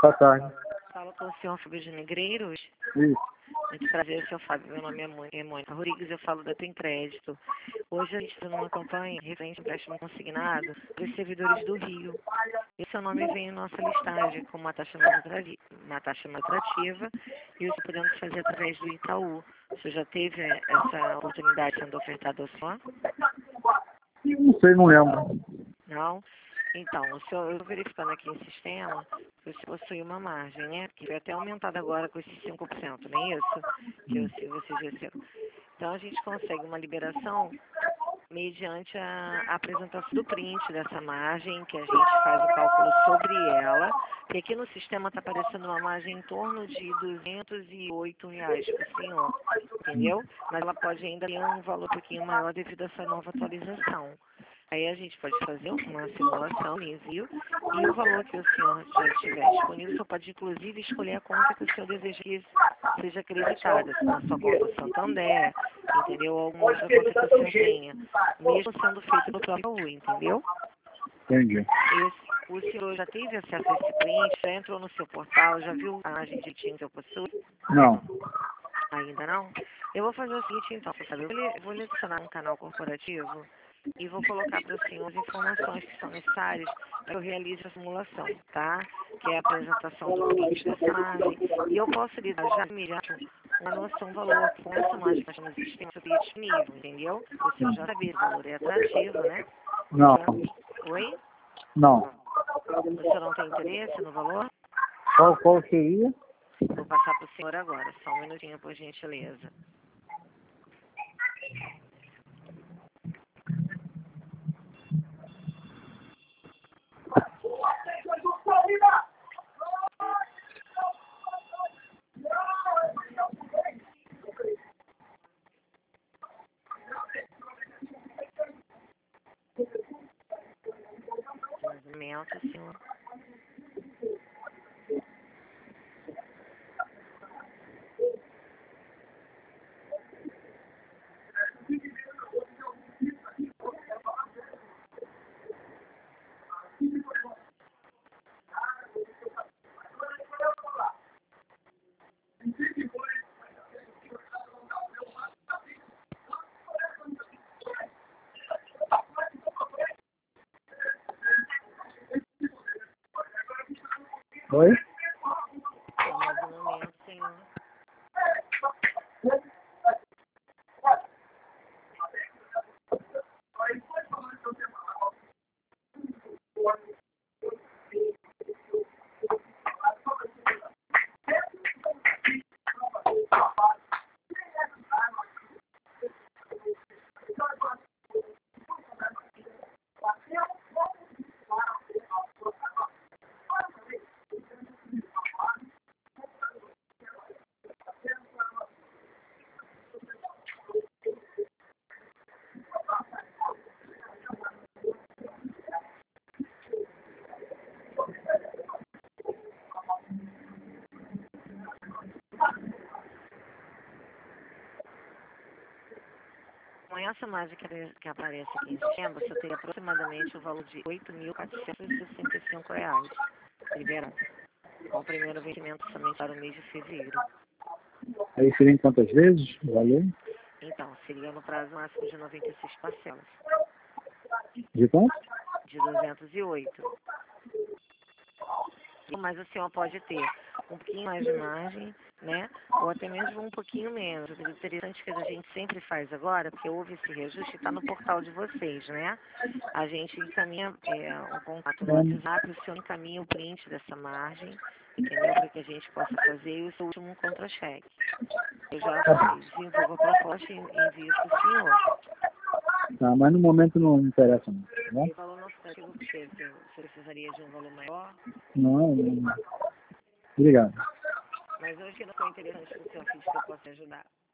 Boa tarde. Fala com o senhor Fábio de Negreiros. Isso. Muito prazer, seu Fábio. Meu nome é Mônica Rodrigues, eu falo da Tem Crédito. Hoje a gente está numa campanha referente ao empréstimo consignado para os servidores do Rio. E seu nome vem em nossa listagem como uma taxa mais atrativa e o senhor podemos fazer através do Itaú. O senhor já teve essa oportunidade sendo ofertada ao senhor? Não sei, não lembro. Não? Então, o senhor, eu estou verificando aqui em sistema que você possui uma margem, né? Que foi até aumentada agora com esses 5%, não é isso? Que você já recebeu. Então, a gente consegue uma liberação mediante a apresentação do print dessa margem, que a gente faz o cálculo sobre ela, que aqui no sistema está aparecendo uma margem em torno de R$ 208 por senhor, entendeu? Mas ela pode ainda ter um valor um pouquinho maior devido a essa nova atualização. Aí a gente pode fazer uma simulação, envio, e o valor que o senhor já tiver disponível, o senhor pode inclusive escolher a conta que o senhor deseja que seja acreditada, se na sua conta Santander, entendeu? Ou alguma outra conta que o senhor tenha, mesmo sendo feito no próprio Itaú, entendeu? Entendi. O senhor já teve acesso a esse print, já entrou no seu portal, já viu a margem direitinho que eu possuo? Não. Ainda não? Eu vou fazer o seguinte então, sabe? Eu vou lhe adicionar um canal corporativo e vou colocar para o senhor as informações que são necessárias para que eu realize a simulação, tá? Que é a apresentação do print dessa margem. E eu posso lhe dar já imediato uma noção do valor com essa margem que nós temos no sistema disponível, entendeu? O senhor já sabe, o valor é atrativo, né? Não. Oi? Não. O senhor não tem interesse no valor? Qual seria? Vou passar para o senhor agora, só um minutinho, por gentileza. Momento, senhor. Oi? Mais um momento, senhor. Com essa margem que aparece aqui em cima, você teria aproximadamente o valor de R$ 8.465 liberado. Com o primeiro vencimento somente para o mês de fevereiro. Aí seria em quantas vezes? Valeu? Então, seria no prazo máximo de 96 parcelas. De quanto? De 208. Mas o senhor pode ter um pouquinho mais de margem, né? Ou até mesmo um pouquinho menos. O interessante que a gente sempre faz agora, porque houve esse reajuste, está no portal de vocês, né? A gente encaminha um contato no WhatsApp, o senhor encaminha o print dessa margem, entendeu? Para que a gente possa fazer o seu último contra-cheque. Eu já desenvolvo a proposta e envio para o senhor. Tá, mas no momento não interessa não. Tá bom? E o valor não está ativo para você precisaria de um valor maior? Não, não. Obrigado. Mas hoje não foi interessante para o seu filho que eu possa ajudar.